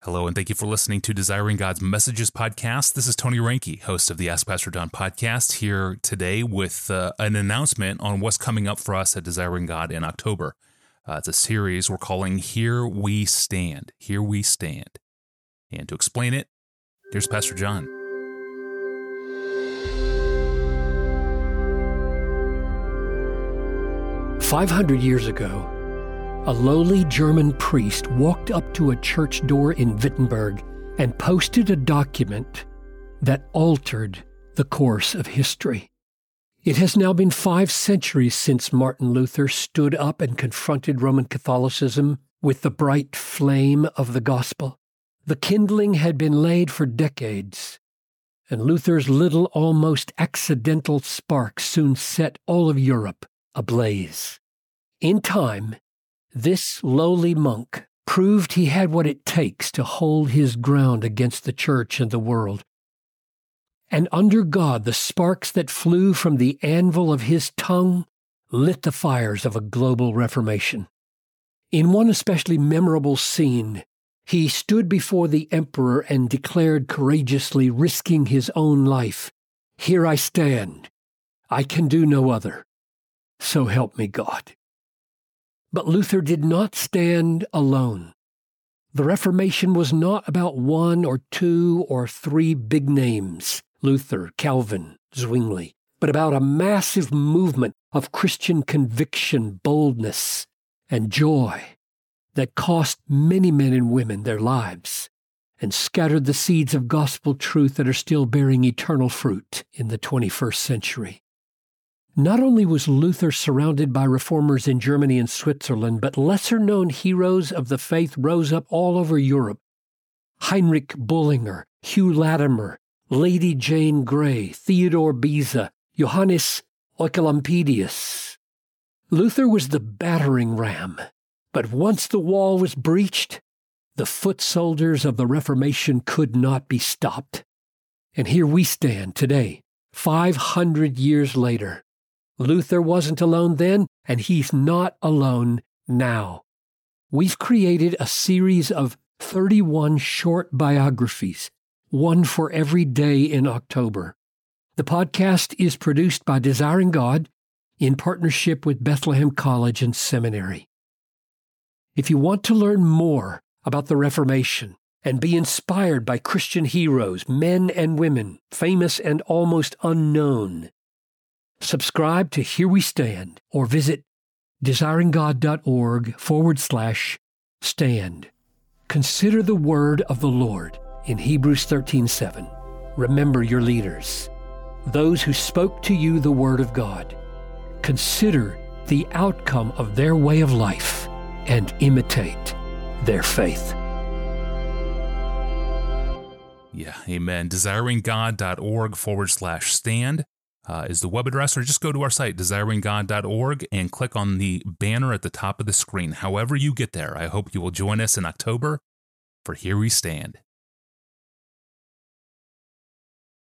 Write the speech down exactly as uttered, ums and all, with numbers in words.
Hello, and thank you for listening to Desiring God's Messages podcast. This is Tony Reinke, host of the Ask Pastor Don podcast, here today with uh, an announcement on what's coming up for us at Desiring God in October. Uh, it's a series we're calling Here We Stand. Here We Stand. And to explain it, here's Pastor John. Five hundred years ago, a lowly German priest walked up to a church door in Wittenberg and posted a document that altered the course of history. It has now been five centuries since Martin Luther stood up and confronted Roman Catholicism with the bright flame of the gospel. The kindling had been laid for decades, and Luther's little, almost accidental spark soon set all of Europe ablaze. In time, this lowly monk proved he had what it takes to hold his ground against the church and the world. And under God, the sparks that flew from the anvil of his tongue lit the fires of a global reformation. In one especially memorable scene, he stood before the emperor and declared courageously, risking his own life, "Here I stand. I can do no other. So help me God." But Luther did not stand alone. The Reformation was not about one or two or three big names, Luther, Calvin, Zwingli, but about a massive movement of Christian conviction, boldness, and joy that cost many men and women their lives and scattered the seeds of gospel truth that are still bearing eternal fruit in the twenty-first century. Not only was Luther surrounded by reformers in Germany and Switzerland, but lesser-known heroes of the faith rose up all over Europe. Heinrich Bullinger, Hugh Latimer, Lady Jane Grey, Theodore Beza, Johannes Oecolampadius. Luther was the battering ram, but once the wall was breached, the foot soldiers of the Reformation could not be stopped. And here we stand today, five hundred years later. Luther wasn't alone then, and he's not alone now. We've created a series of thirty-one short biographies, one for every day in October. The podcast is produced by Desiring God in partnership with Bethlehem College and Seminary. If you want to learn more about the Reformation and be inspired by Christian heroes, men and women, famous and almost unknown, subscribe to Here We Stand or visit desiringgod.org forward slash stand. Consider the word of the Lord in Hebrews thirteen seven. Remember your leaders, those who spoke to you the word of God. Consider the outcome of their way of life and imitate their faith. Yeah, amen. desiringgod.org forward slash stand. Uh, is the web address, or just go to our site, desiringgod dot org, and click on the banner at the top of the screen. However you get there, I hope you will join us in October for Here We Stand.